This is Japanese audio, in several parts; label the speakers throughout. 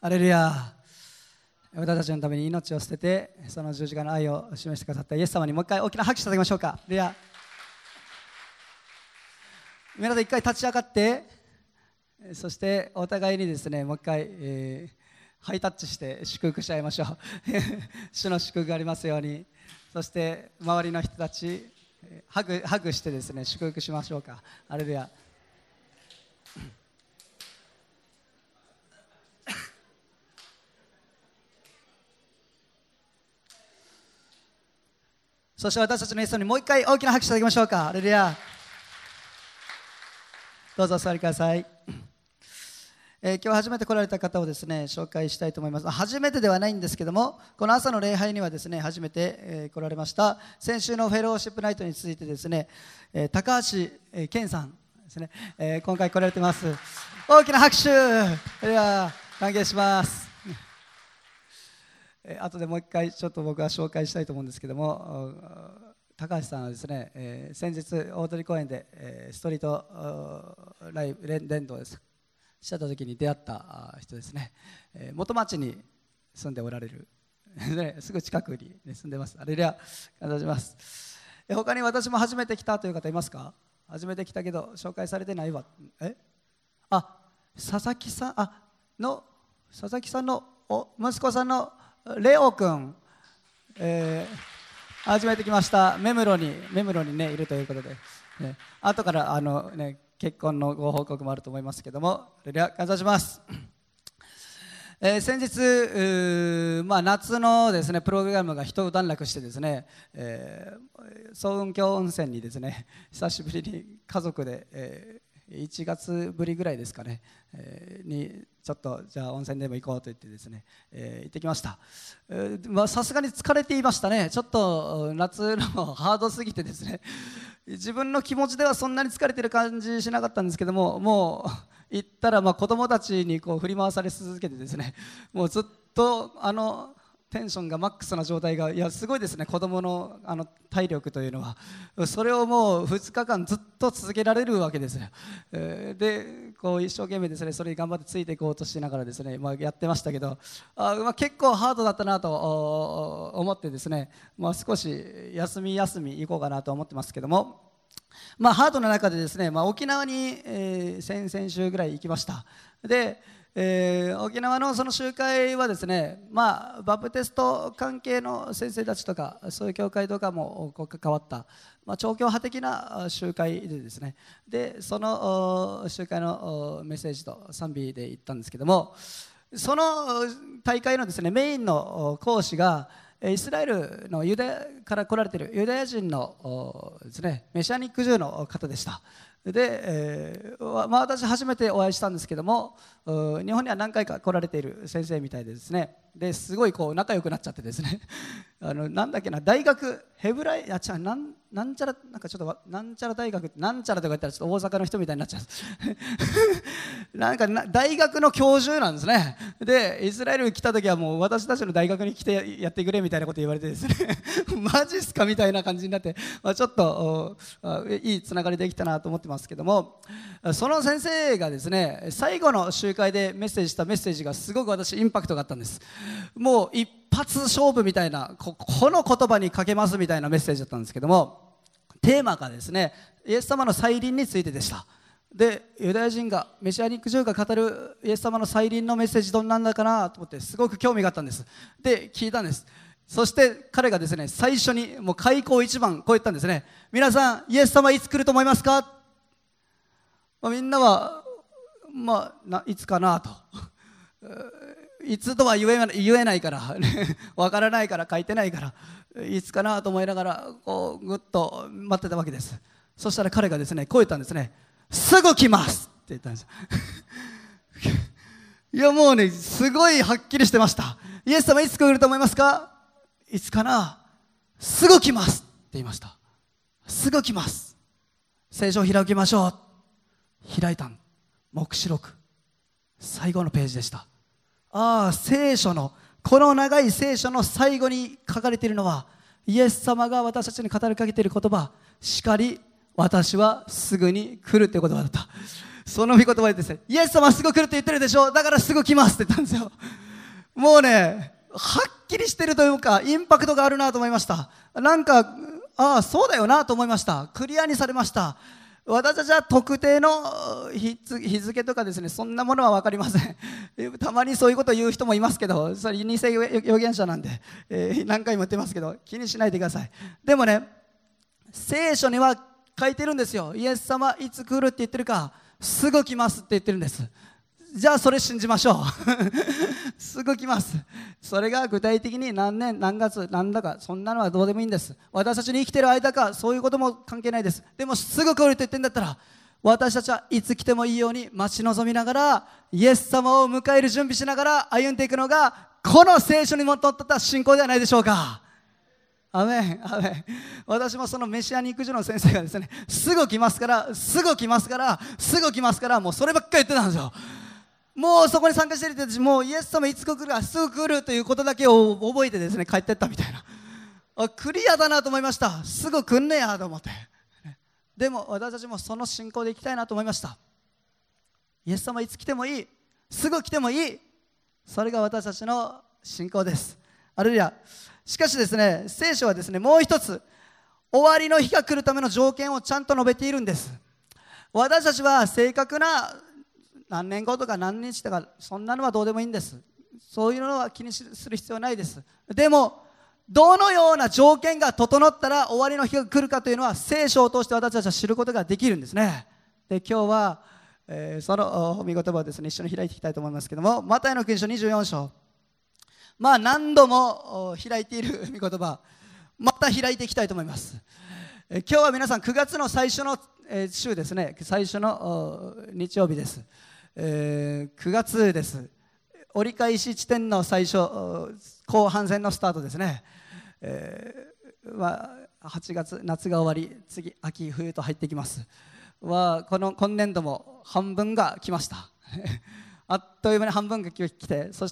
Speaker 1: ハレルヤ。私たちのために命を捨てて、その十字架の愛を示してくださったイエス様にもう一回大きな拍手を捧げましょうか。ハレルヤ。皆さん一回立ち上がって、そしてお互いにですね、もう一回、ハイタッチして祝福し合いましょう。主の祝福がありますように。そして周りの人たち、ハグしてですね、祝福しましょうか。ハレルヤ。そして私たちのイエス様にもう一回大きな拍手をいただきましょうか。ハレルヤ。どうぞお座りください。今日初めて来られた方をですね紹介したいと思います。初めてではないんですけども、この朝の礼拝にはですね初めて来られました。先週のフェローシップナイトについてですね高橋健さんですね、今回来られてます。大きな拍手では歓迎します。後でもう一回ちょっと僕は紹介したいと思うんですけども、高橋さんはですね、先日大通公園で、ストリートライブ伝道ですした時に出会った人ですね。元町に住んでおられるすぐ近くに、住んでます。あれでは感謝します。他に私も初めて来たという方いますか？初めて来たけど紹介されてないわ。佐々木さんの息子さんのレオ君、初めて来ました。目黒にねいるということで、後から結婚のご報告もあると思いますけども、それでは感謝します。先日、夏のですねプログラムが一段落してですね、層雲峡温泉にですね久しぶりに家族で、1月ぶりぐらいですかね、にちょっとじゃあ温泉でも行こうと言ってですね、行ってきました。さすがに疲れていましたね。ちょっと夏のハードすぎてですね、自分の気持ちではそんなに疲れてる感じしなかったんですけども、もう行ったら子供たちにこう振り回され続けてですね、もうずっとテンションがマックスな状態が、いやすごいですね。子供の体力というのはそれをもう2日間ずっと続けられるわけですよ。でこう一生懸命ですねそれに頑張ってついていこうとしながらですね、やってましたけど、結構ハードだったなと思ってですね、少し休み行こうかなと思ってますけども、ハードな中でですね、沖縄に、先々週ぐらい行きました。で沖縄のその集会はですね、バプテスト関係の先生たちとかそういう教会とかも関わった、超教派的な集会でですね、でその集会のメッセージと賛美で行ったんですけども、その大会のですねメインの講師がイスラエルのユダヤから来られているユダヤ人のですねメシアニックJewの方でした。で、私初めてお会いしたんですけども、日本には何回か来られている先生みたいでですね、ですごいこう仲良くなっちゃってですねなんだっけな、大学ヘブライなんちゃらなんかちょっとなんちゃら大学なんちゃらとか言ったらちょっと大阪の人みたいになっちゃうなんか大学の教授なんですね。でイスラエル来た時はもう私たちの大学に来てやってくれみたいなこと言われてですねマジっすかみたいな感じになって、ちょっといいつながりできたなと思ってますけども、その先生がですね最後の集会でメッセージしたメッセージがすごく私インパクトがあったんです。もう一発勝負みたいな、この言葉にかけますみたいなメッセージだったんですけども、テーマがですねイエス様の再臨についてでした。でユダヤ人がメシアニックJewが語るイエス様の再臨のメッセージどんなんだかなと思ってすごく興味があったんです。で聞いたんです。そして彼がですね最初にもう開口一番こう言ったんですね。皆さんイエス様いつ来ると思いますか？みんなはいつかなといつとは言えないからわからないから書いてないからいつかなと思いながらこうぐっと待ってたわけです。そしたら彼がですねこう言ったんですね。すぐ来ますって言ったんですいやもうねすごいはっきりしてました。イエス様いつ来ると思いますか？いつかな？すぐ来ますって言いました。すぐ来ます。聖書を開きましょう。開いたん。黙示録最後のページでした。聖書のこの長い聖書の最後に書かれているのはイエス様が私たちに語りかけている言葉、しかり私はすぐに来るという言葉だった。その御言葉でですね、イエス様はすぐ来るって言ってるでしょ、だからすぐ来ますって言ったんですよ。 もうね、はっきりしてるというか、インパクトがあるなと思いました。なんか、ああ、そうだよなと思いました。クリアにされました。私たちは特定の日付とかですね、そんなものは分かりません。たまにそういうことを言う人もいますけど、それ偽預言者なんで、何回も言ってますけど、気にしないでください。でもね、聖書には書いてるんですよ。イエス様いつ来るって言ってるか、すぐ来ますって言ってるんです。じゃあそれ信じましょう。すぐ来ます。それが具体的に何年何月何だか、そんなのはどうでもいいんです。私たちに生きてる間か、そういうことも関係ないです。でもすぐ来ると言ってんだったら、私たちはいつ来てもいいように待ち望みながら、イエス様を迎える準備しながら歩んでいくのが、この聖書にもとった信仰ではないでしょうか。アメン、アメン。私もそのメシアニック塾の先生がですね、すぐ来ますから、すぐ来ますから、すぐ来ますから、もうそればっかり言ってたんですよ。もうそこに参加している人たちも、イエス様いつ来るか、すぐ来るということだけを覚えてですね、帰ってったみたいな。クリアだなと思いました。すぐ来んねやと思って。でも私たちもその信仰でいきたいなと思いました。イエス様いつ来てもいい、すぐ来てもいい、それが私たちの信仰です。あるいはしかしですね、聖書はですね、もう一つ終わりの日が来るための条件をちゃんと述べているんです。私たちは正確な何年後とか何日とか、そんなのはどうでもいいんです。そういうのは気にする必要はないです。でもどのような条件が整ったら終わりの日が来るかというのは、聖書を通して私たちは知ることができるんですね。で、今日は、その御言葉をですね、一緒に開いていきたいと思いますけども、マタイの福音書24章、何度も開いている御言葉、また開いていきたいと思います。今日は皆さん9月の最初の週ですね、最初の日曜日です。9月です。折り返し地点の最初、後半戦のスタートですね。8月、夏が終わり、次秋冬と入ってきます。今年度も半分が来ました。あっという間に半分が来て、そして、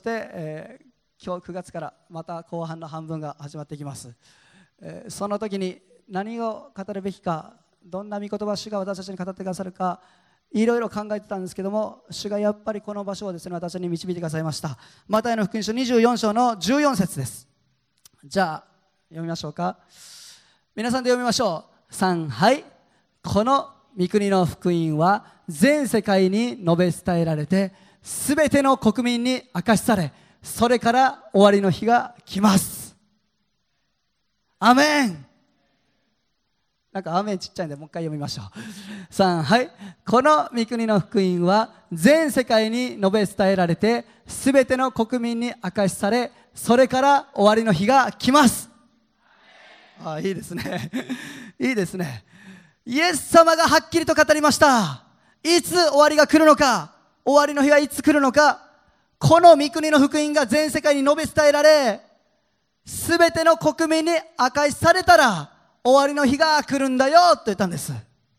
Speaker 1: 今日9月からまた後半の半分が始まってきます。その時に何を語るべきか、どんな御言葉主が私たちに語ってくださるか、いろいろ考えてたんですけども、主がやっぱりこの場所をですね、私に導いてくださいました。マタイの福音書24章の14節です。じゃあ読みましょうか。皆さんで読みましょう。3、はい。この御国の福音は全世界に述べ伝えられて、すべての国民に明かしされ、それから終わりの日が来ます。アメン。なんかアメンちっちゃいんで、もう一回読みましょう。3、はい。この御国の福音は全世界に述べ伝えられて、すべての国民に明かしされ、それから終わりの日が来ます。いいですね。いいですね。イエス様がはっきりと語りました。いつ終わりが来るのか、終わりの日はいつ来るのか、この御国の福音が全世界に述べ伝えられ、すべての国民に明かしされたら終わりの日が来るんだよと言ったんです。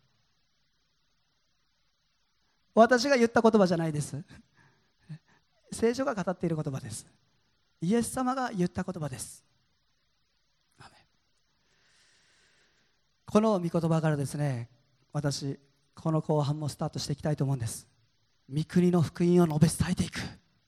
Speaker 1: 私が言った言葉じゃないです。聖書が語っている言葉です。イエス様が言った言葉です。この御言葉からですね、私この後半もスタートしていきたいと思うんです。御国の福音を述べ伝えていく。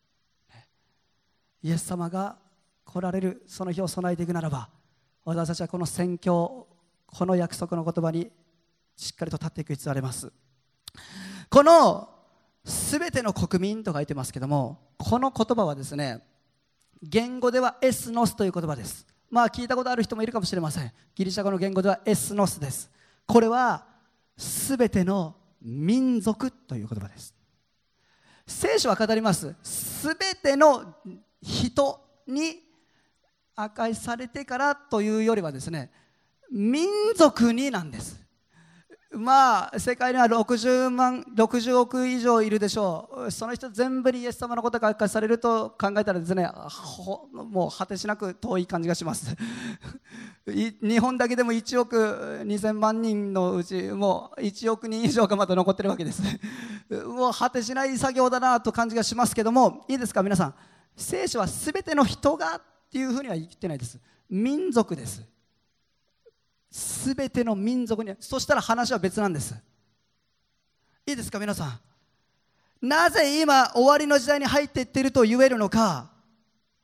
Speaker 1: イエス様が来られるその日を備えていくならば、私たちはこの宣教、この約束の言葉にしっかりと立っていく必要があります。このすべての国民と書いてますけども、この言葉はですね、言語ではエスノスという言葉です。聞いたことある人もいるかもしれません。ギリシャ語の言語ではエスノスです。これはすべての民族という言葉です。聖書は語ります。すべての人に明かしされてからというよりはですね、民族になんです。世界には60億以上いるでしょう。その人全部にイエス様のことが明かしされると考えたらですね、もう果てしなく遠い感じがします日本だけでも1億2000万人のうちもう1億人以上がまだ残ってるわけですもう果てしない作業だなと感じがしますけども、いいですか皆さん、聖書は全ての人がっていうふうには言ってないです。民族です。すべての民族に。そしたら話は別なんです。いいですか皆さん。なぜ今終わりの時代に入っていっていると言えるのか。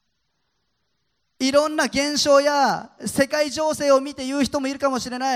Speaker 1: いろんな現象や世界情勢を見て言う人もいるかもしれない。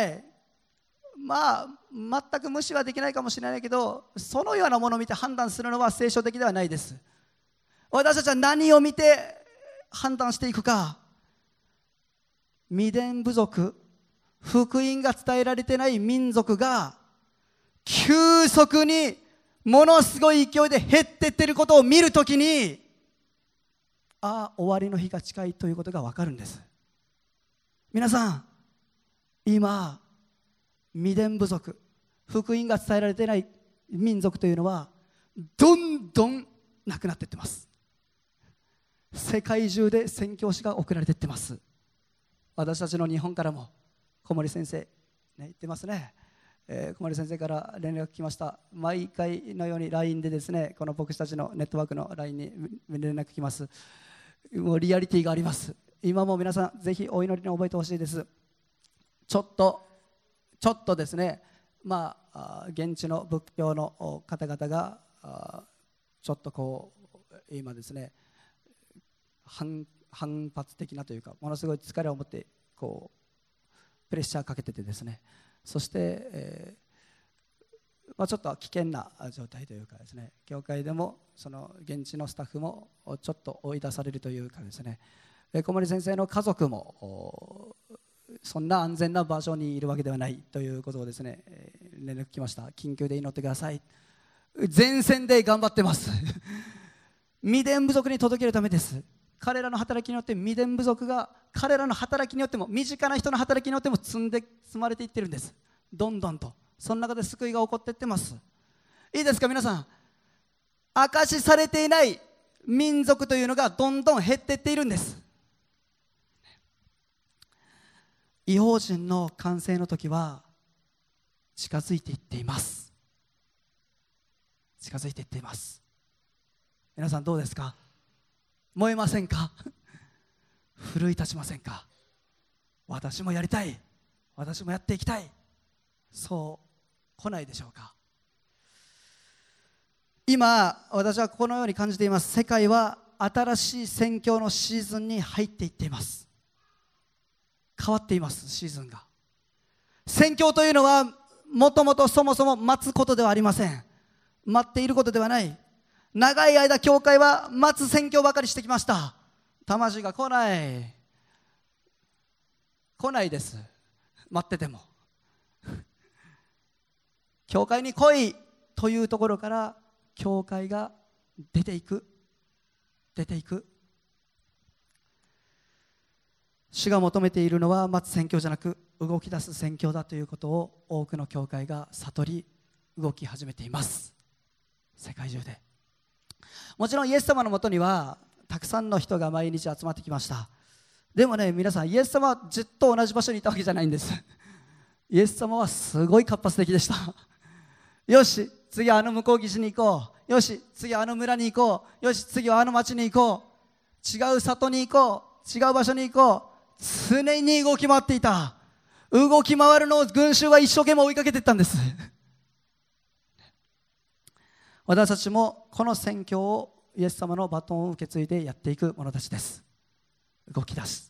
Speaker 1: 全く無視はできないかもしれないけど、そのようなものを見て判断するのは聖書的ではないです。私たちは何を見て判断していくか。ミデン部族、福音が伝えられてない民族が急速にものすごい勢いで減っていっていることを見るときに、終わりの日が近いということが分かるんです。皆さん、今ミデン部族、福音が伝えられていない民族というのはどんどんなくなっていってます。世界中で宣教師が送られていってます。私たちの日本からも小森先生、言ってますね。小森先生から連絡来ました。毎回のように LINE でですね、この僕たちのネットワークの LINE に連絡来ます。もうリアリティがあります。今も皆さんぜひお祈りに覚えてほしいです。ちょっとですね、現地の仏教の方々がちょっと今ですね、反発的なというか、ものすごい疲れを持ってプレッシャーかけててですね、そして、ちょっと危険な状態というかですね、教会でもその現地のスタッフもちょっと追い出されるというかですね、小森先生の家族もそんな安全な場所にいるわけではないということをですね、連絡来ました。緊急で祈ってください。前線で頑張ってますミデン部族に届けるためです。彼らの働きによってミデン部族が彼らの働きによっても、身近な人の働きによっても積まれていってるんです。どんどんとその中で救いが起こっていってます。いいですか皆さん、証しされていない民族というのがどんどん減っていっているんです。異邦人の完成の時は近づいていっています。近づいていっています。皆さんどうですか？燃えませんか？奮い立ちませんか？私もやりたい、私もやっていきたい、そう来ないでしょうか？今私はこのように感じています。世界は新しい宣教のシーズンに入っていっています。変わっています。シーズンが。宣教というのはもともとそもそも待つことではありません。待っていることではない。長い間教会は待つ宣教ばかりしてきました。魂が来ないです。待ってても教会に来いというところから教会が出ていく。主が求めているのは待つ宣教じゃなく動き出す宣教だということを多くの教会が悟り動き始めています。世界中で。もちろんイエス様のもとにはたくさんの人が毎日集まってきました。でもね、皆さんイエス様はずっと同じ場所にいたわけじゃないんです。イエス様はすごい活発的でした。よし次はあの向こう岸に行こう、よし次はあの村に行こう、よし次はあの町に行こう、違う里に行こう、違う場所に行こう、常に動き回っていた。動き回るのを群衆は一生懸命追いかけていったんです。私たちもこの宣教をイエス様のバトンを受け継いでやっていく者たちです。動き出す。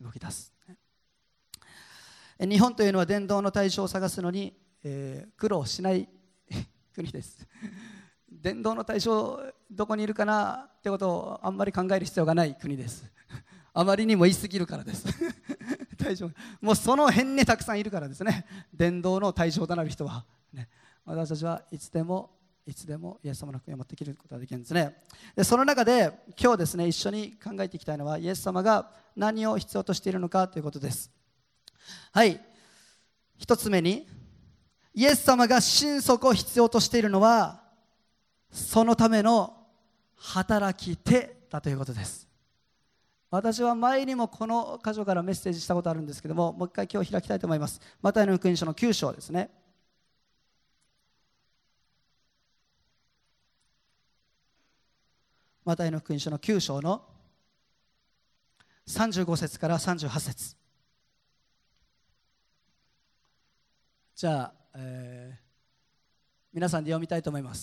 Speaker 1: 日本というのは伝道の対象を探すのに、苦労しない国です。伝道の対象どこにいるかなってことをあんまり考える必要がない国です。あまりにも言い過ぎるからです。対象もうその辺にたくさんいるからですね。伝道の対象となる人は、私たちはいつでもイエス様の福音を持ってきることができるんですね。でその中で今日ですね、一緒に考えていきたいのはイエス様が何を必要としているのかということです。はい、一つ目にイエス様が心底を必要としているのはそのための働き手だということです。私は前にもこの箇所からメッセージしたことあるんですけども、もう一回今日開きたいと思います。マタイの福音書の9章ですね。マタイの福音書の9章の35節から38節。じゃあ、皆さんで読みたいと思います。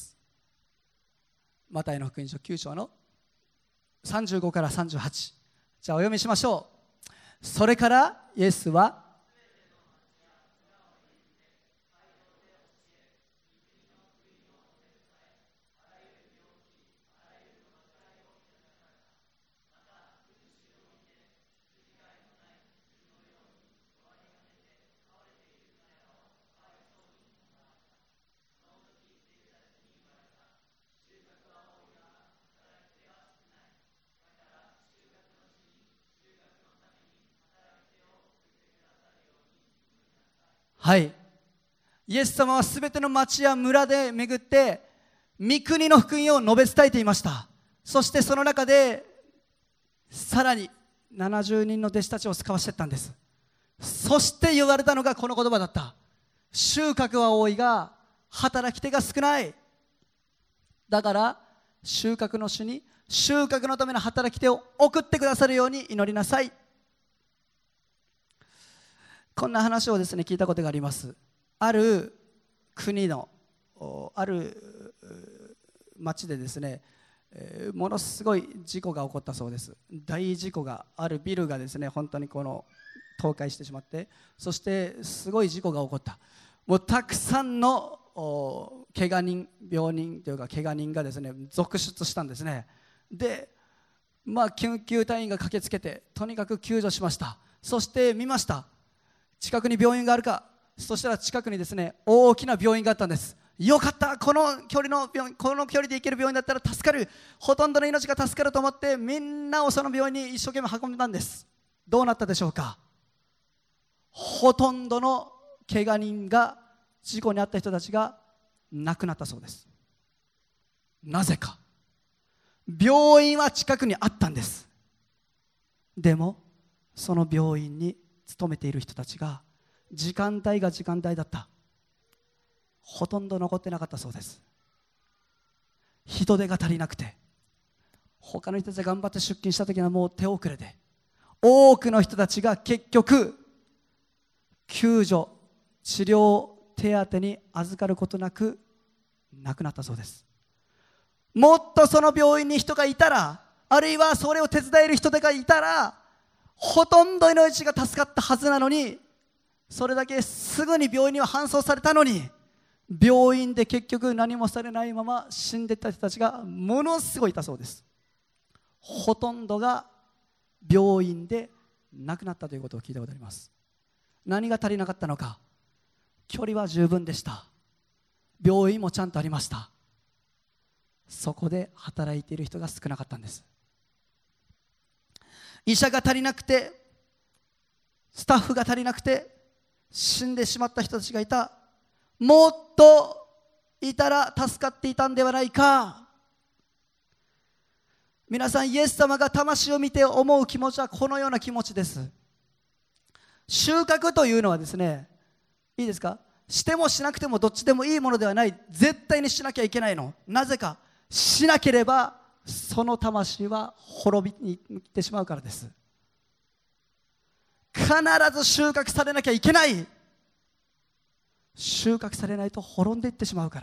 Speaker 1: マタイの福音書9章の35から38。じゃあお読みしましょう。 それからイエスははい、イエス様はすべての町や村で巡って御国の福音を述べ伝えていました。そしてその中でさらに70人の弟子たちを使わしていったんです。そして言われたのがこの言葉だった。収穫は多いが働き手が少ない。だから収穫の主に収穫のための働き手を送ってくださるように祈りなさい。こんな話をですね聞いたことがあります。ある国のある町でですね、ものすごい事故が起こったそうです。大事故が、あるビルがですね本当に倒壊してしまって、そしてすごい事故が起こった。もうたくさんの怪我人、病人というか怪我人がですね続出したんですね。で、救急隊員が駆けつけてとにかく救助しました。そして見ました。近くに病院があるか。そしたら近くにですね大きな病院があったんです。よかった、この距離で行ける病院だったら助かる、ほとんどの命が助かると思ってみんなをその病院に一生懸命運んだんです。どうなったでしょうか。ほとんどの怪我人が、事故に遭った人たちが亡くなったそうです。なぜか。病院は近くにあったんです。でもその病院に勤めている人たちが時間帯だった。ほとんど残ってなかったそうです。人手が足りなくて、他の人たちが頑張って出勤した時にはもう手遅れで、多くの人たちが結局救助治療手当に預かることなく亡くなったそうです。もっとその病院に人がいたら、あるいはそれを手伝える人がいたら、ほとんどの命が助かったはずなのに、それだけすぐに病院には搬送されたのに、病院で結局何もされないまま死んでいった人たちがものすごいいたそうです。ほとんどが病院で亡くなったということを聞いたことがあります。何が足りなかったのか。距離は十分でした。病院もちゃんとありました。そこで働いている人が少なかったんです。医者が足りなくて、スタッフが足りなくて死んでしまった人たちがいた。もっといたら助かっていたんではないか。皆さん、イエス様が魂を見て思う気持ちはこのような気持ちです。収穫というのはですね、いいですか、してもしなくてもどっちでもいいものではない。絶対にしなきゃいけないの。なぜか、しなければその魂は滅びに行ってしまうからです。必ず収穫されなきゃいけない。収穫されないと滅んでいってしまうから。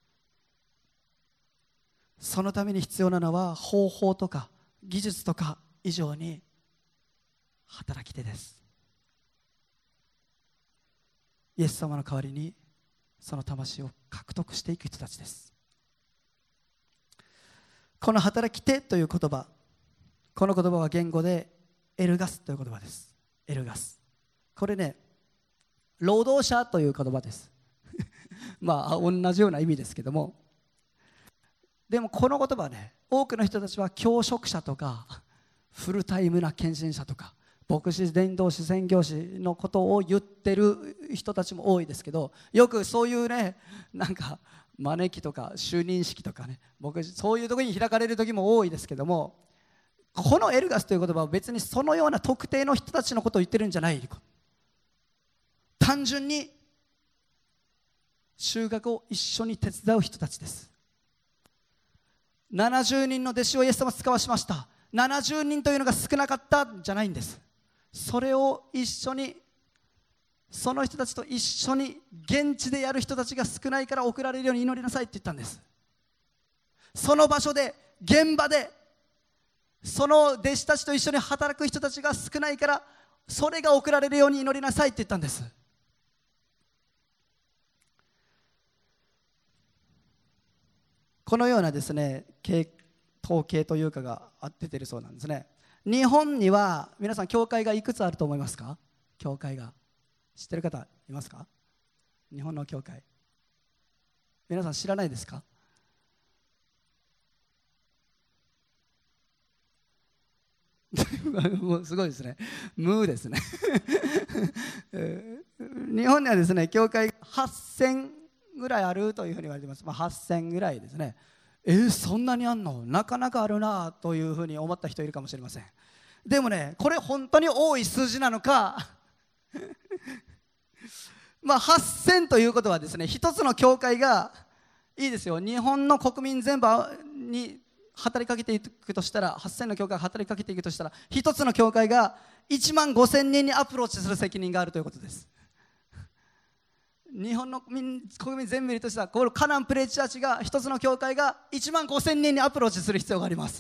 Speaker 1: そのために必要なのは方法とか技術とか以上に働き手です。イエス様の代わりにその魂を獲得していく人たちです。この働き手という言葉、この言葉は言語でエルガスという言葉です。エルガス、これね、労働者という言葉です同じような意味ですけども、でもこの言葉はね、多くの人たちは教職者とかフルタイムな献身者とか牧師、伝道師、宣教師のことを言ってる人たちも多いですけど、よくそういうね、なんか招きとか就任式とかね、牧師、そういうところに開かれる時も多いですけども、このエルガスという言葉は別にそのような特定の人たちのことを言ってるんじゃない。単純に収穫を一緒に手伝う人たちです。70人の弟子をイエス様は使わしました。70人というのが少なかったんじゃないんです。それを一緒に、その人たちと一緒に現地でやる人たちが少ないから送られるように祈りなさいって言ったんです。その場所で、現場で、その弟子たちと一緒に働く人たちが少ないからそれが送られるように祈りなさいって言ったんです。このようなですね、統計というかが出ているそうなんですね。日本には皆さん教会がいくつあると思いますか？教会が知ってる方いますか？日本の教会、皆さん知らないですか？もうすごいですね。無ですね。日本にはですね、教会8000ぐらいあるというふうに言われています。8000ぐらいですね。そんなにあんの？なかなかあるなというふうに思った人いるかもしれません。でもね、これ本当に多い数字なのか8000ということはですね、一つの教会がいいですよ、日本の国民全部に働きかけていくとしたら、8000の教会が働きかけていくとしたら、一つの教会が1万5000人にアプローチする責任があるということです。日本の国民全部いるとしたら、このカナンプレイチャーチが一つの教会が1万5000人にアプローチする必要があります。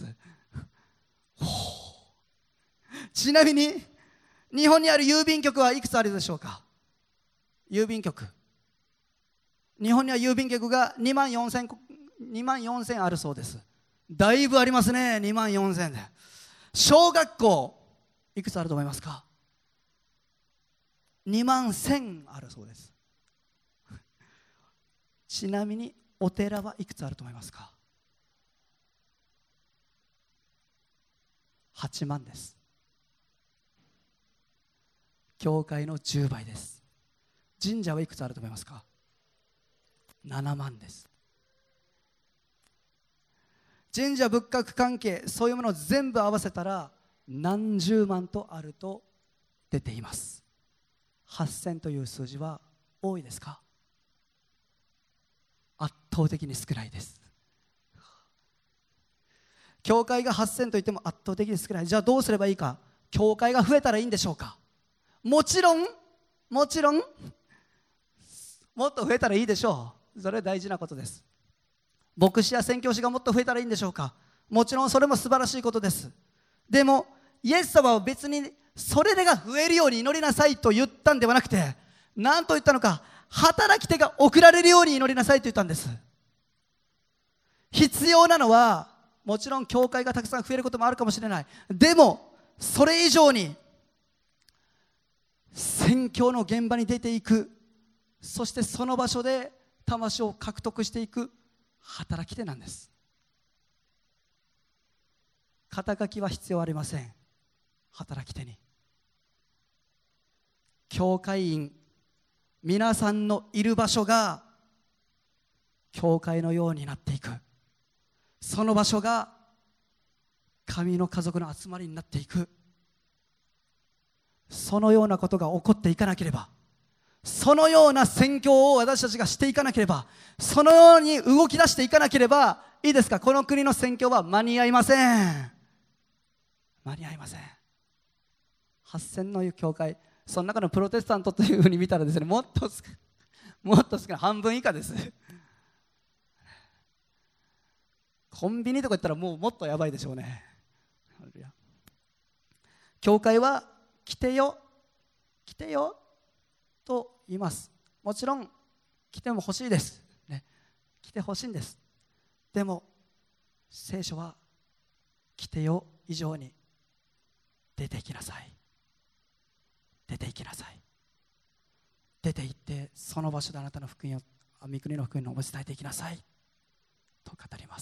Speaker 1: ちなみに日本にある郵便局はいくつあるでしょうか？郵便局、日本には郵便局が2万4000あるそうです。だいぶありますね。2万4000で。小学校いくつあると思いますか？2万1000あるそうです。ちなみにお寺はいくつあると思いますか？8万です。教会の10倍です。神社はいくつあると思いますか？7万です。神社仏閣関係、そういうものを全部合わせたら何十万とあると出ています。8000という数字は多いですか？圧倒的に少ないです。教会が8000といっても圧倒的に少ない。じゃあどうすればいいか。教会が増えたらいいんでしょうか？もちろんもっと増えたらいいでしょう。それは大事なことです。牧師や宣教師がもっと増えたらいいんでしょうか？もちろんそれも素晴らしいことです。でもイエス様は別にそれが増えるように祈りなさいと言ったんではなくて、何と言ったのか、働き手が送られるように祈りなさいと言ったんです。必要なのはもちろん教会がたくさん増えることもあるかもしれない。でもそれ以上に宣教の現場に出ていく、そしてその場所で魂を獲得していく働き手なんです。肩書きは必要ありません。働き手に教会員、皆さんのいる場所が教会のようになっていく、その場所が神の家族の集まりになっていく、そのようなことが起こっていかなければ、そのような宣教を私たちがしていかなければ、そのように動き出していかなければ、いいですか、この国の宣教は間に合いません。間に合いません。8000の教会、その中のプロテスタントというふうに見たらですね、もっと少ない、半分以下です。コンビニとか言ったらもっとやばいでしょうね。教会は来てよと言います。もちろん来ても欲しいです、ね、来て欲しいんです。でも聖書は来てよ以上に出て行きなさい、出て行きなさい、出て行ってその場所であなたの福音を、御国の福音を伝えていきなさいと語ります。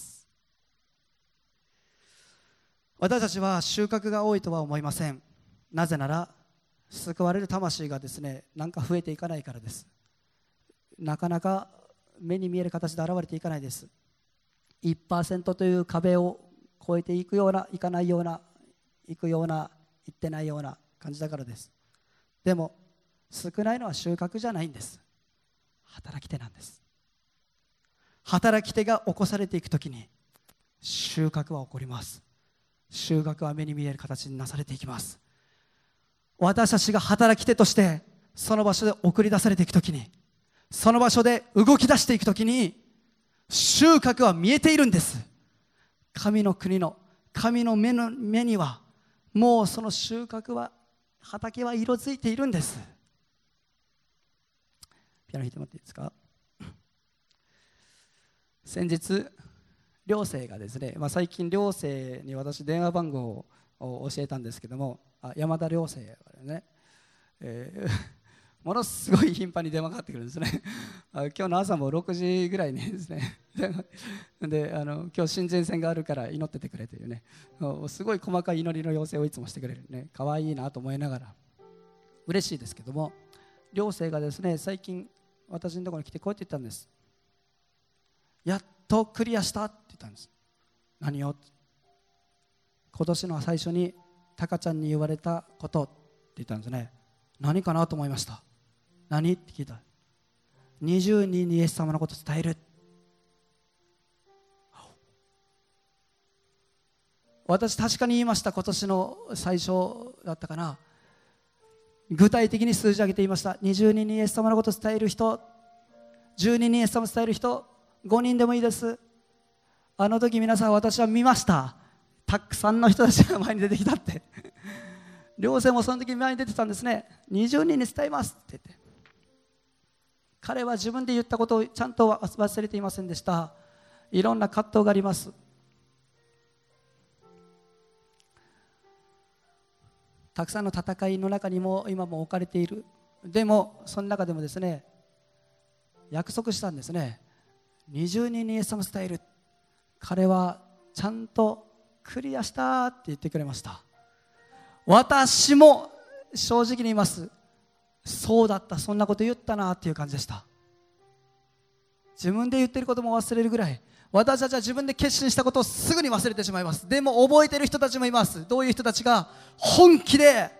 Speaker 1: 私たちは収穫が多いとは思いません。なぜなら救われる魂がですね、なんか増えていかないからです。なかなか目に見える形で現れていかないです。 1% という壁を越えていくような、いかないような、行くような、行ってないような感じだからです。でも少ないのは収穫じゃないんです。働き手なんです。働き手が起こされていくときに収穫は起こります。収穫は目に見える形になされていきます。私たちが働き手としてその場所で送り出されていくときに、その場所で動き出していくときに収穫は見えているんです。神の国の、神の目にはもうその収穫は畑は色づいているんです。ピアノ弾いてもらっていいですか。先日寮生がですね、最近寮生に私電話番号を教えたんですけども、山田寮生はね、ものすごい頻繁に電話かかってくるんですね。今日の朝も6時ぐらいにですねで今日親善戦があるから祈っててくれというね、すごい細かい祈りの要請をいつもしてくれるね、可愛いなと思いながら嬉しいですけども、寮生がですね最近私のところに来てこうやって言ったんです。やっとクリアしたって言ったんです。何を？今年の最初にタカちゃんに言われたことって言ったんですね。何かなと思いました。何って聞いた。20人にイエス様のことを伝える。私確かに言いました。今年の最初だったかな。具体的に数字上げて言いました。20人にイエス様のことを伝える人、10人にイエス様を伝える人、5人でもいいです。あの時皆さん、私は見ました。たくさんの人たちが前に出てきたって寮生もその時前に出てたんですね。20人に伝えますって言って、彼は自分で言ったことをちゃんと忘れていませんでした。いろんな葛藤があります。たくさんの戦いの中にも今も置かれている。でもその中でもですね、約束したんですね。20人にイエス様を伝える。彼はちゃんとクリアしたって言ってくれました。私も正直に言います。そうだった、そんなこと言ったなっていう感じでした。自分で言ってることも忘れるぐらい、私たちは自分で決心したことをすぐに忘れてしまいます。でも覚えている人たちもいます。どういう人たちが本気で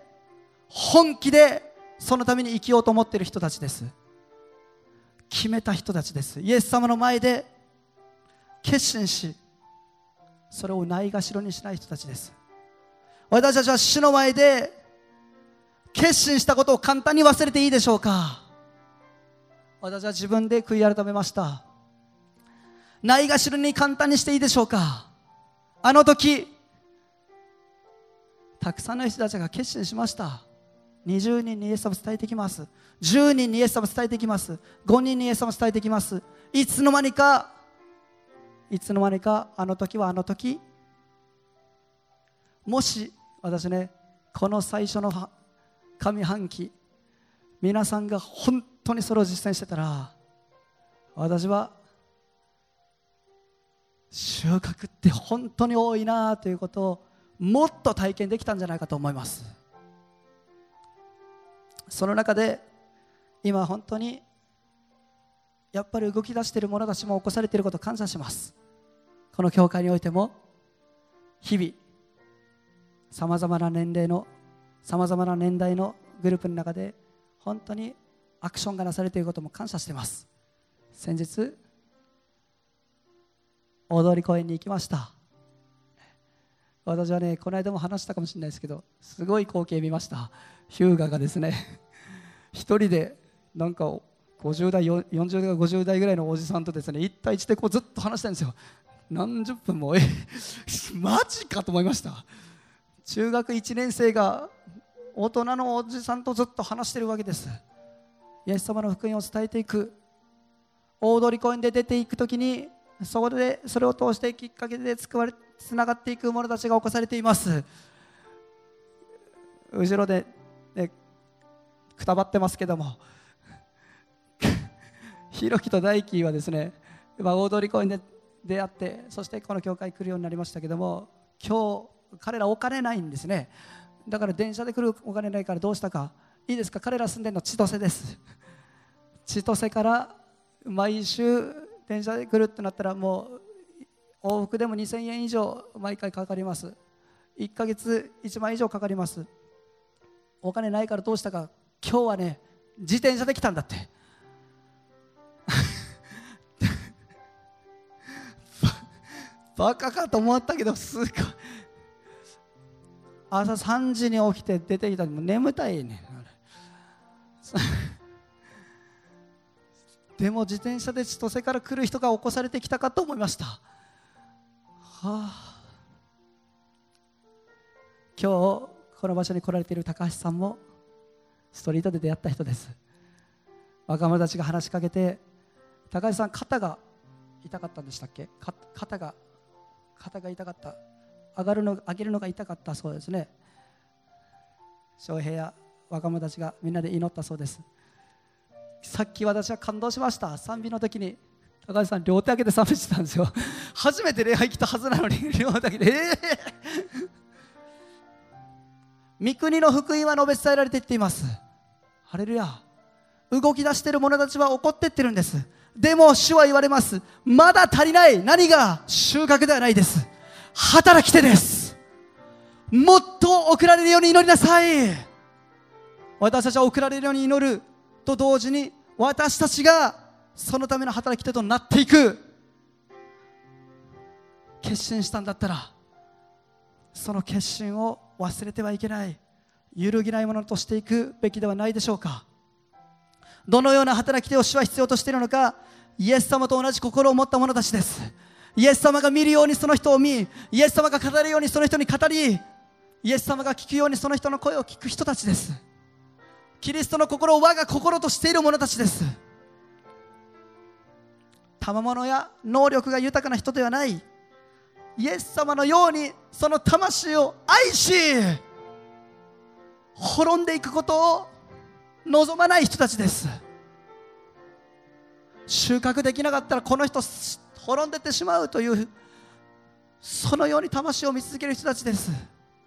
Speaker 1: そのために生きようと思っている人たちです。決めた人たちです。イエス様の前で決心し、それをないがしろにしない人たちです。私たちは主の前で決心したことを簡単に忘れていいでしょうか。私は自分で悔い改めました。ないがしろに簡単にしていいでしょうか。あの時たくさんの人たちが決心しました。20人にイエス様を伝えてきます。10人にイエス様を伝えてきます。5人にイエス様を伝えてきます。いつの間にかあの時はあの時、もし私ね、この最初の上半期皆さんが本当にそれを実践してたら、私は収穫って本当に多いなということをもっと体験できたんじゃないかと思います。その中で今本当にやっぱり動き出している者たちも起こされていることを感謝します。この教会においても日々さまざまな年齢のさまざまな年代のグループの中で本当にアクションがなされていることも感謝しています。先日大通公園に行きました。私はね、この間も話したかもしれないですけど、すごい光景見ました。ヒューガがですね一人でなんか50代40代50代ぐらいのおじさんとですね1対1でこうずっと話してるんですよ。何十分もマジかと思いました。中学1年生が大人のおじさんとずっと話してるわけです。イエス様の福音を伝えていく。大通公園で出ていくときにそこでそれを通してきっかけでつながっていく者たちが起こされています。後ろで、くたばってますけどもひろきと大輝はですね、大通公園で出会って、そしてこの教会に来るようになりましたけども、今日彼らお金ないんですね。だから電車で来るお金ないからどうしたか。いいですか、彼ら住んでるの千歳です。千歳から毎週電車で来るってなったらもう往復でも2000円以上毎回かかります。1ヶ月1万以上かかります。お金ないからどうしたか。今日はね、自転車で来たんだってバカかと思ったけど、すごい朝3時に起きて出てきたのも眠たいねでも自転車で千歳から来る人が起こされてきたかと思いました。今日ここの場所に来られている高橋さんもストリートで出会った人です。若者たちが話しかけて、高橋さん肩が痛かったんでしたっけ。肩が痛かった、上げるのが痛かったそうですね。翔平や若者たちがみんなで祈ったそうです。さっき私は感動しました。賛美の時に高橋さん両手上げて賛美してたんですよ。初めて礼拝来たはずなのに両手上げて御国の福音は述べ伝えられていっています。ハレルヤ。動き出している者たちは怒っていってるんです。でも主は言われます。まだ足りない。何が？収穫ではないです。働き手です。もっと送られるように祈りなさい。私たちは送られるように祈ると同時に、私たちがそのための働き手となっていく。決心したんだったら、その決心を忘れてはいけない。揺るぎないものとしていくべきではないでしょうか。どのような働き手を主は必要としているのか。イエス様と同じ心を持った者たちです。イエス様が見るようにその人を見、イエス様が語るようにその人に語り、イエス様が聞くようにその人の声を聞く人たちです。キリストの心を我が心としている者たちです。賜物や能力が豊かな人ではない、イエス様のようにその魂を愛し滅んでいくことを望まない人たちです。収穫できなかったらこの人滅んでってしまうという、そのように魂を見続ける人たちです。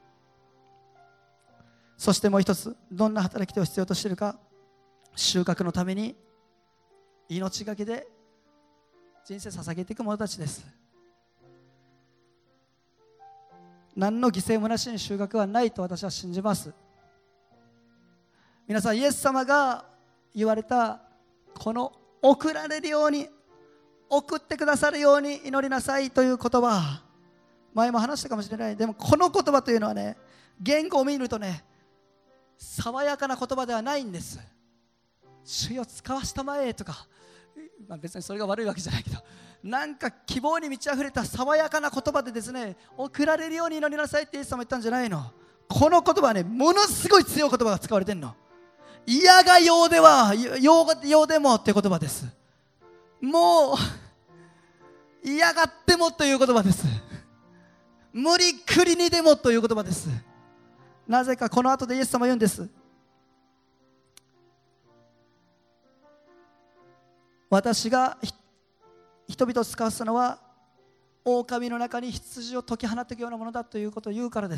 Speaker 1: そしてもう一つ、どんな働き手を必要としているか。収穫のために命がけで人生捧げていく者たちです。何の犠牲もなしに収穫はないと私は信じます。皆さん、イエス様が言われたこの送られるように、送ってくださるように祈りなさいという言葉、前も話したかもしれない。でもこの言葉というのはね、言語を見るとね、爽やかな言葉ではないんです。主よ使わしたまえとか、別にそれが悪いわけじゃないけど、なんか希望に満ち溢れた爽やかな言葉でですね、送られるように祈りなさいってイエス様言ったんじゃないの。この言葉はね、ものすごい強い言葉が使われてるの。嫌がようではようでもって言葉です。もう嫌がってもという言葉です。無理くりにでもという言葉です。なぜかこの後でイエス様は言うんです。私が人々を使わせたのは狼の中に羊を解き放っていくようなものだということを言うからです。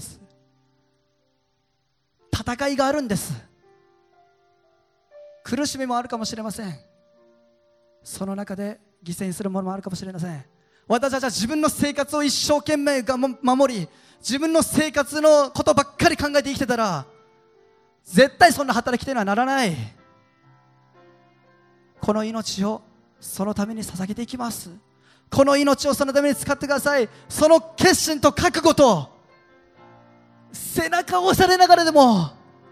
Speaker 1: 戦いがあるんです。苦しみもあるかもしれません。その中で犠牲にするものもあるかもしれません。私たちは自分の生活を一生懸命守り、自分の生活のことばっかり考えて生きてたら絶対そんな働き手にはならない。この命をそのために捧げていきます。この命をそのために使ってください。その決心と覚悟と背中を押されながらでも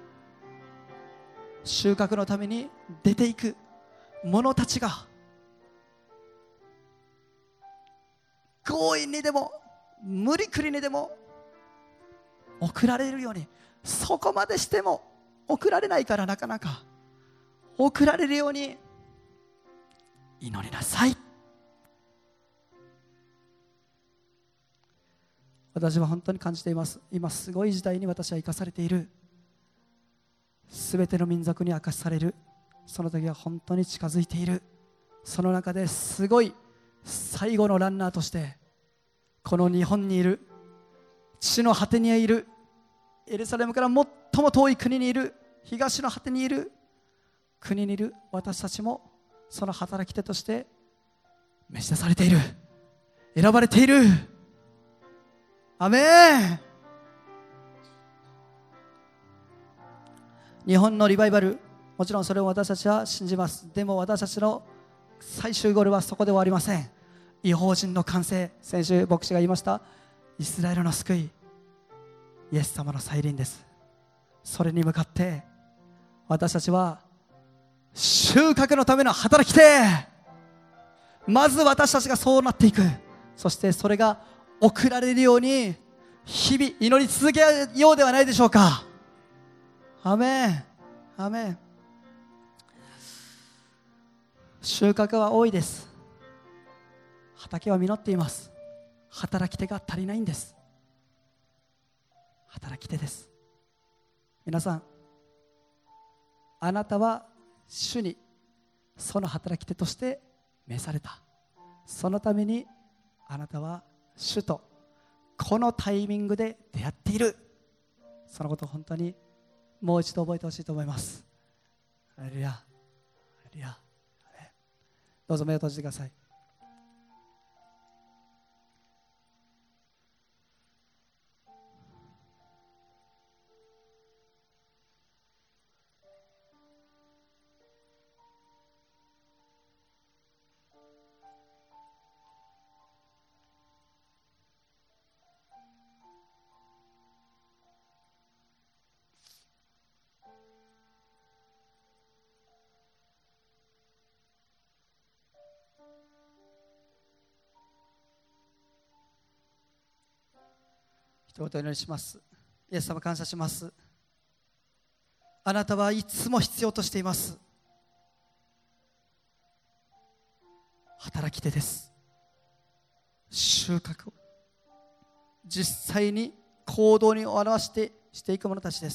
Speaker 1: 収穫のために出ていく者たちが強引にでも無理くりにでも送られるように、そこまでしても送られないから、なかなか送られるように祈りなさい。私は本当に感じています。今すごい時代に私は生かされている。すべての民族に明かしされるその時は本当に近づいている。その中ですごい最後のランナーとしてこの日本にいる、地の果てにいる、エルサレムから最も遠い国にいる、東の果てにいる国にいる私たちもその働き手として召し出されている、選ばれている。アメン。日本のリバイバル、もちろんそれを私たちは信じます。でも私たちの最終ゴールはそこで終わりません。異邦人の完成、先週牧師が言いましたイスラエルの救い、イエス様の再臨です。それに向かって私たちは収穫のための働き手、まず私たちがそうなっていく。そしてそれが送られるように日々祈り続けようではないでしょうか。 アメン、アメン。収穫は多いです。畑は実っています。働き手が足りないんです。働き手です。皆さん、あなたは主にその働き手として召された。そのためにあなたは主とこのタイミングで出会っている。そのことを本当にもう一度覚えてほしいと思います。ハレルヤ、ハレルヤ。どうぞ目を閉じてください。一言お祈りします。イエス様、感謝します。あなたはいつも必要としています。働き手です。収穫を実際に行動に表していく者たちです。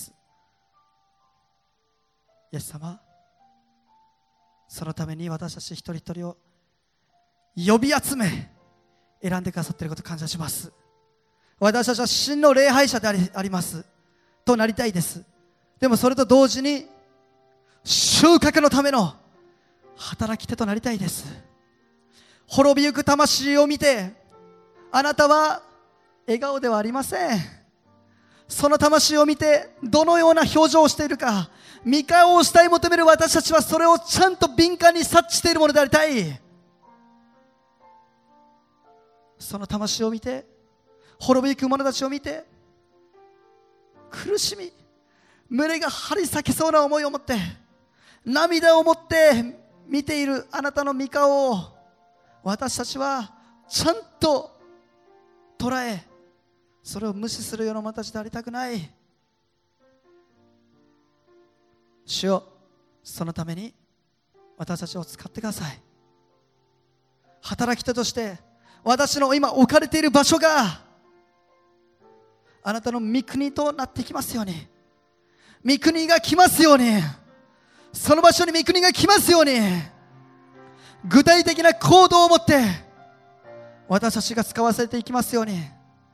Speaker 1: イエス様、そのために私たち一人一人を呼び集め選んでくださっていることを感謝します。私たちは真の礼拝者でありますとなりたいです。でもそれと同時に収穫のための働き手となりたいです。滅びゆく魂を見てあなたは笑顔ではありません。その魂を見てどのような表情をしているか、御顔を慕い求める私たちはそれをちゃんと敏感に察知しているものでありたい。その魂を見て、滅びゆく者たちを見て、苦しみ、胸が張り裂けそうな思いを持って、涙を持って見ているあなたの御顔を私たちはちゃんと捉え、それを無視するような者たちでありたくない。主よ、そのために私たちを使ってください。働き手として私の今置かれている場所があなたの御国となってきますように。御国が来ますように。その場所に御国が来ますように。具体的な行動を持って私たちが使わせていきますように。イ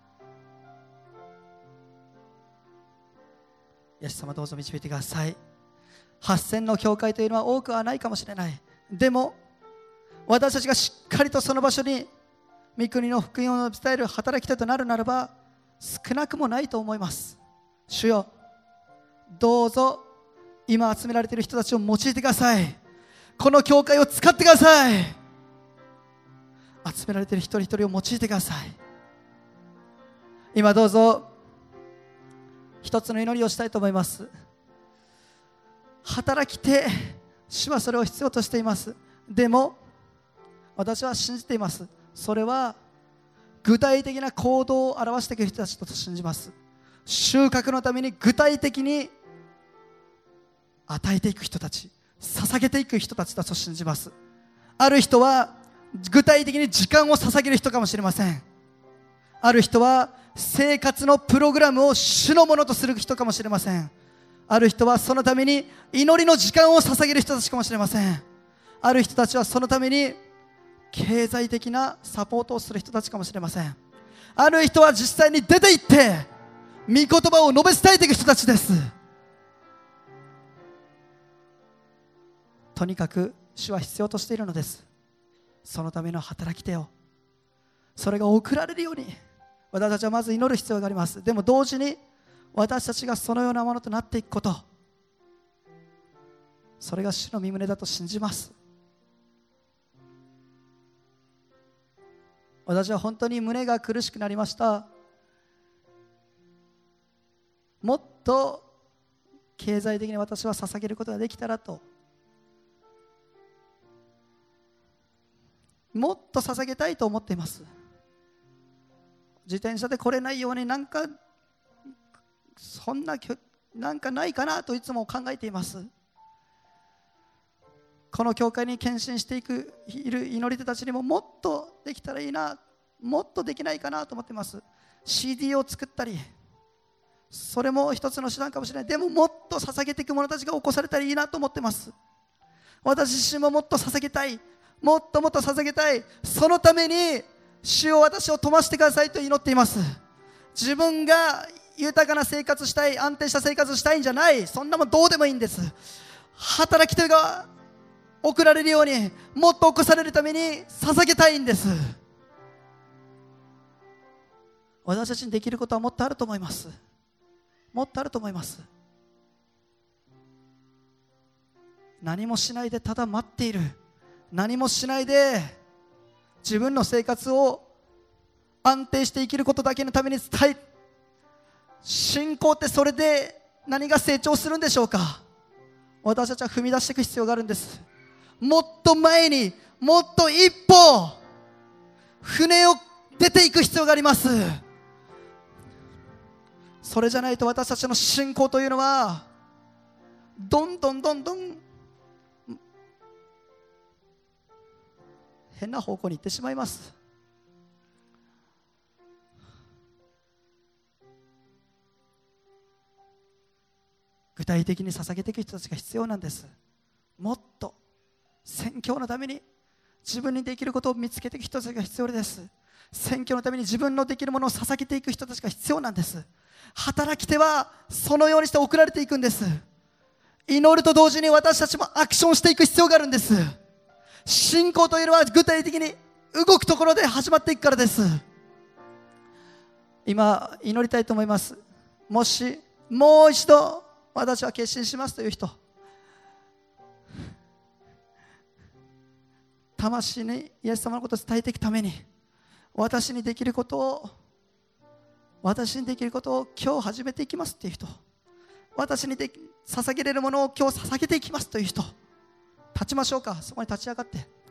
Speaker 1: エス様、どうぞ導いてください。8000の教会というのは多くはないかもしれない。でも私たちがしっかりとその場所に御国の福音を伝える働き手となるならば少なくもないと思います。主よ、どうぞ今集められている人たちを用いてください。この教会を使ってください。集められている一人一人を用いてください。今どうぞ一つの祈りをしたいと思います。働き手、主はそれを必要としています。でも私は信じています。それは具体的な行動を表していく人たちと信じます。収穫のために具体的に与えていく人たち、捧げていく人たちだと信じます。ある人は具体的に時間を捧げる人かもしれません。ある人は生活のプログラムを主のものとする人かもしれません。ある人はそのために祈りの時間を捧げる人たちかもしれません。ある人たちはそのために経済的なサポートをする人たちかもしれません。ある人は実際に出て行って御言葉を述べ伝えていく人たちです。とにかく主は必要としているのです。そのための働き手を、それが送られるように私たちはまず祈る必要があります。でも同時に私たちがそのようなものとなっていくこと、それが主の御胸だと信じます。私は本当に胸が苦しくなりました。もっと経済的に私は捧げることができたらと、もっと捧げたいと思っています。自転車で来れないようになんかそんななんかないかなといつも考えています。この教会に献身している祈り手たちにももっとできたらいいな、もっとできないかなと思っています。 CD を作ったり、それも一つの手段かもしれない。でももっと捧げていく者たちが起こされたらいいなと思っています。私自身ももっと捧げたい、もっともっと捧げたい。そのために主よ、私を富ましてくださいと祈っています。自分が豊かな生活したい、安定した生活したいんじゃない。そんなもんどうでもいいんです。働き手が送られるように、もっと起こされるために捧げたいんです。私たちにできることはもっとあると思います。もっとあると思います。何もしないでただ待っている、何もしないで自分の生活を安定して生きることだけのために伝え、信仰ってそれで何が成長するんでしょうか。私たちは踏み出していく必要があるんです。もっと前に、もっと一歩船を出ていく必要があります。それじゃないと私たちの信仰というのはどんどん変な方向に行ってしまいます。具体的に捧げていく人たちが必要なんです。もっと宣教のために自分にできることを見つけていく人たちが必要です。宣教のために自分のできるものを捧げていく人たちが必要なんです。働き手はそのようにして送られていくんです。祈ると同時に私たちもアクションしていく必要があるんです。信仰というのは具体的に動くところで始まっていくからです。今祈りたいと思います。もしもう一度私は決心しますという人、魂にイエス様のことを伝えていくために私にできることを今日始めていきますという人、私に捧げれるものを今日捧げていきますという人、立ちましょうか。そこに立ち上が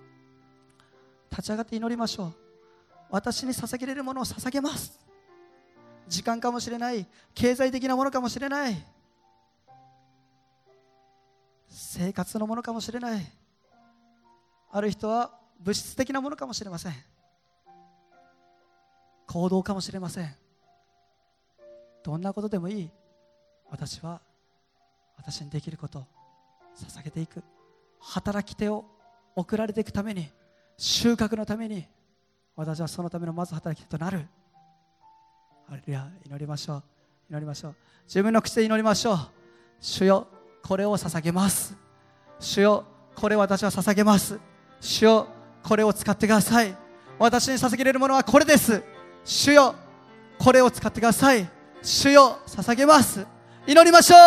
Speaker 1: って祈りましょう。私に捧げれるものを捧げます。時間かもしれない、経済的なものかもしれない、生活のものかもしれない、ある人は物質的なものかもしれません、行動かもしれません。どんなことでもいい。私にできることを捧げていく。働き手を送られていくために、収穫のために、私はそのためのまず働き手となる。ハレルヤ。祈りましょう。自分の口で祈りましょう。主よ、これを捧げます。主よ、これを私は捧げます。主よ、これを使ってください。私に捧げれるものはこれです。主よ、これを使ってください。主よ、捧げます。祈りましょう。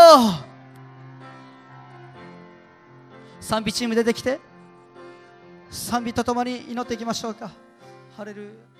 Speaker 1: 賛美チーム出てきて、賛美とともに祈っていきましょうか。ハレルヤ。